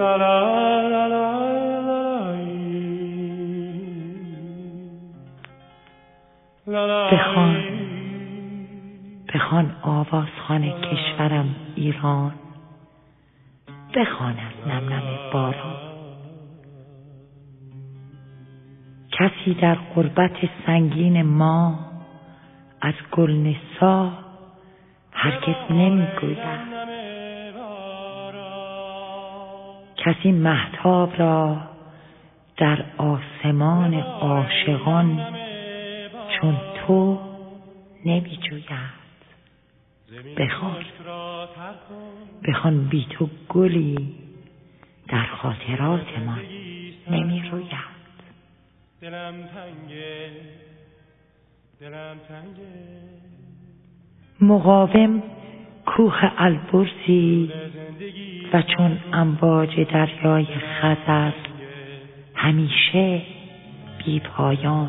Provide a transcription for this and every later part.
بخوان آوازخوان کشورم ایران، بخوان از نم نم باران. کسی در غربت سنگین ما از گلنثار هرگز نمیگوید. کسی مهتاب را در آسمان عاشقان چون تو نمیجوید. بخوان بی تو گلی در خاطراتمان نمیروید. دلم تنگه مقاوم کوه البرزی و چون امواج دریای خزر همیشه بی پایان.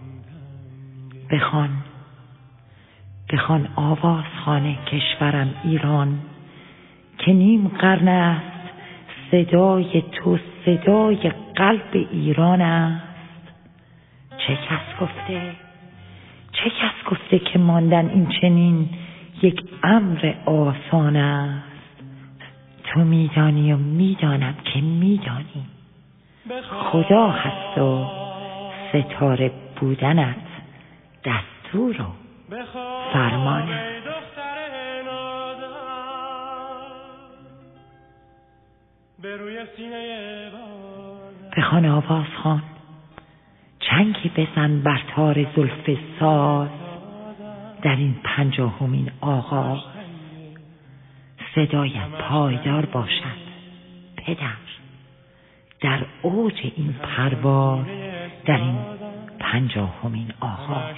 بخوان آوازخوان کشورم ایران که نیم قرن است صدای تو صدای قلب ایران است. چه کس گفته که ماندن این چنین یک امر آسان است. تو میدانی و میدانم که میدانی. خدا هست و ستاره بودنت دستور و فرمان است. بخوان آوازخوان چنگی بزن بر تار زلف ساز در این 50مین آغاز. صدایت پایدار باشد پدر در اوج این پرواز در این 50مین آغاز.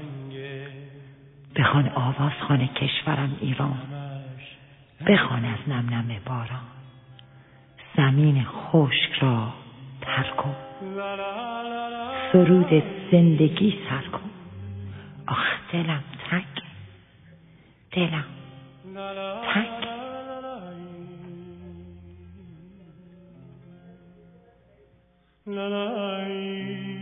بخوان آوازخوان کشورم ایران، بخوان از نم نم باران. زمین خشک را تر کن، سرود زندگی سر کن. آخ دلم تنگ.